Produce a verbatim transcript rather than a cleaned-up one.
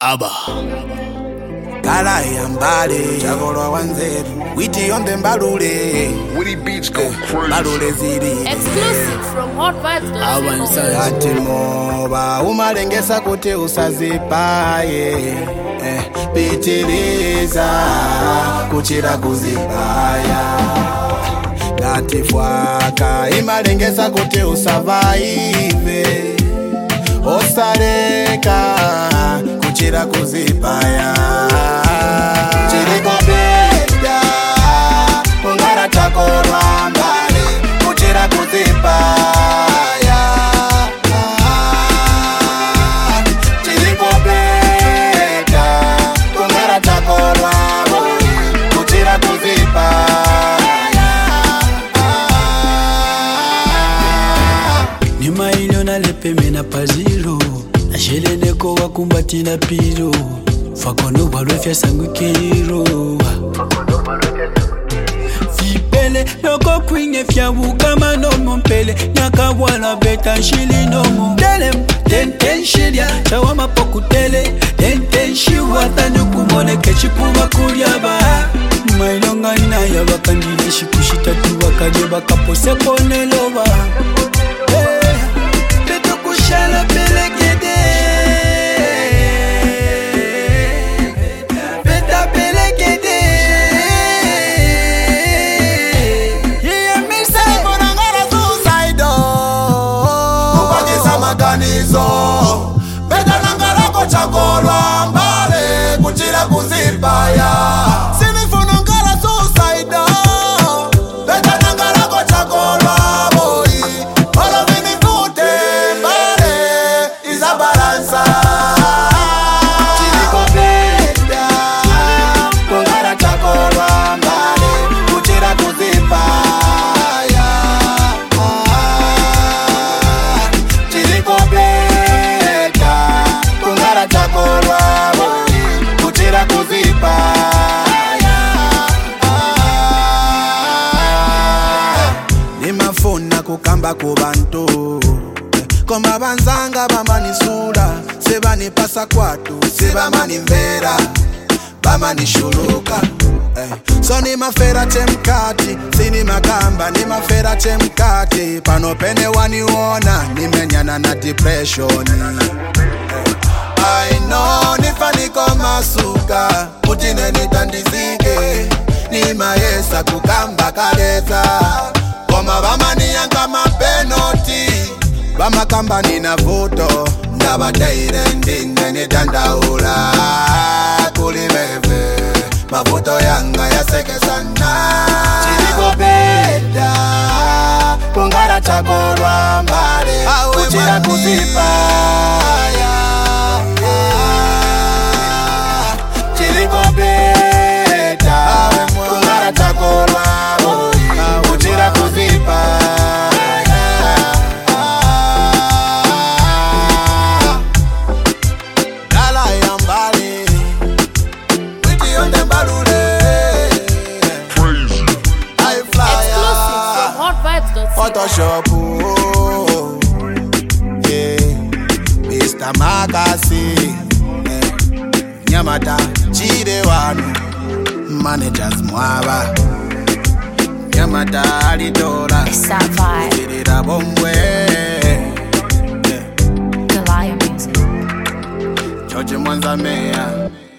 Aba Gala ya mbale Chagolwa wanzeru Witi yonde mbalule Woody Beats go crazy. Mbalule ziri Exclusive from hot vibes dot Aba com. nsanzu Ati moba umalengesa kuti usazipaye eh, pitiliza kuchira kuzipaya Ngati fwaka imalengesa kuti usavaive Osareka kuchira kuzipaya Chiriko beda Ungara chakorwa mbale kuchira kuzipaya Chiriko beda Ungara chakorwa mbale kuchira kuzipaya Nima ilo na lepeme na paziro na shele neko wakumbati na piro fakono walofya sangu kiro Fipele loko kwinge fyabu kama no mompele Nyaka wala beta shili no mompele Ten ten shilia chawa mapoku tele Ten ten shiwa tanyo kumone kechipuwa kuryaba Mailonga na ya wakandile shikushita tuwa kaje baka pose pone loba Beto kushala pelekede Beta pelekede Yeah, me say Munangara suicide Kupagisa maganizo Beta nangara kochakolwa mbale kuchira kuzipaya Sinifunangara suicide Beta nangara kochakolwa boy Olo vini kute mbale Iza balansa Chiriko beta Kungara chakolwa mbale kuchira kuzipaya Chiriko beta Kungara chakolwa boy kuchira kuzipaya Nimafuna kukamba kubantu Koma banzanga bamanisula Sebanipasa kwatu Sebamanimvera Bamanishuluka eh. So ni mafera chemkati Sini magamba ni mafera chemkati Pano pene waniona Nimenyana na depression eh. I know nifaniko masuka Mutine nitandizike Ni maesa kukamba kaleza Koma bamani yanka mapenoti Bama kamba nina voto Ndaba teire ndinge ni dandaula Kulibebe Mavuto yanga ya seke sana Chiriko beda Kungara chakorwa mbale Kuchira kuzipaya Chiriko beda Kungara chakorwa mbale Kuchira kuzipaya Gala ya mbali Witi yonde mbalule Crazy. I fly Exclusive from hot vibes dot com. Photoshop oh, yeah. Mister Makasi yeah. Nyamata Chide wanu Managers mwaba Nyamata alidola It's that vibe. Chirira bombwe yeah. Goliath music. George Mwanza Meya